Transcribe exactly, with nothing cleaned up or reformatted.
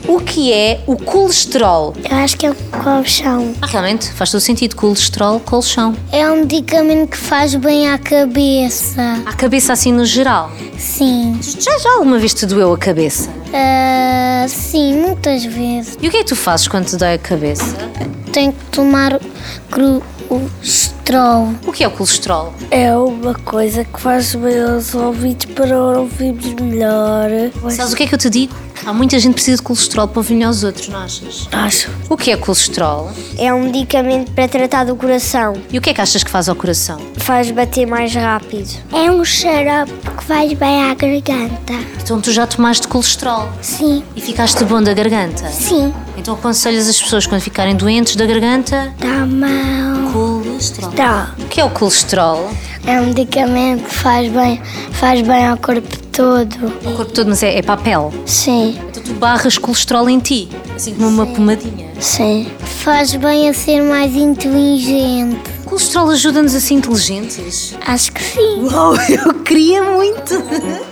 O que é o colesterol? Eu acho que é um colchão. Ah, realmente, faz todo sentido. Colesterol, colchão. É um medicamento que faz bem à cabeça. À cabeça assim no geral. Sim. Já, já alguma vez te doeu a cabeça? Ah, sim, muitas vezes. E o que é que tu fazes quando te dói a cabeça? Tenho que tomar colesterol. O que é o colesterol? É uma coisa que faz bem aos ouvidos para ouvirmos melhor. Sabes o que é que eu te digo? Há muita gente que precisa de colesterol para ouvir melhor os outros, não achas? Acho. O que é colesterol? É um medicamento para tratar do coração. E o que é que achas que faz ao coração? Faz bater mais rápido. É um xarope que faz bem à garganta. Então tu já tomaste colesterol Sim. e ficaste bom da garganta? Sim. Então aconselhas as pessoas quando ficarem doentes da garganta? Dá mal. Colesterol. Dá. O que é o colesterol? É um medicamento que faz bem, faz bem ao corpo todo. O corpo todo, mas é, é para a pele. Sim. Então tu barras colesterol em ti, assim como uma pomadinha. Sim. Faz bem a ser mais inteligente. O colesterol ajuda-nos a ser inteligentes? Acho que sim. Uau, eu queria muito!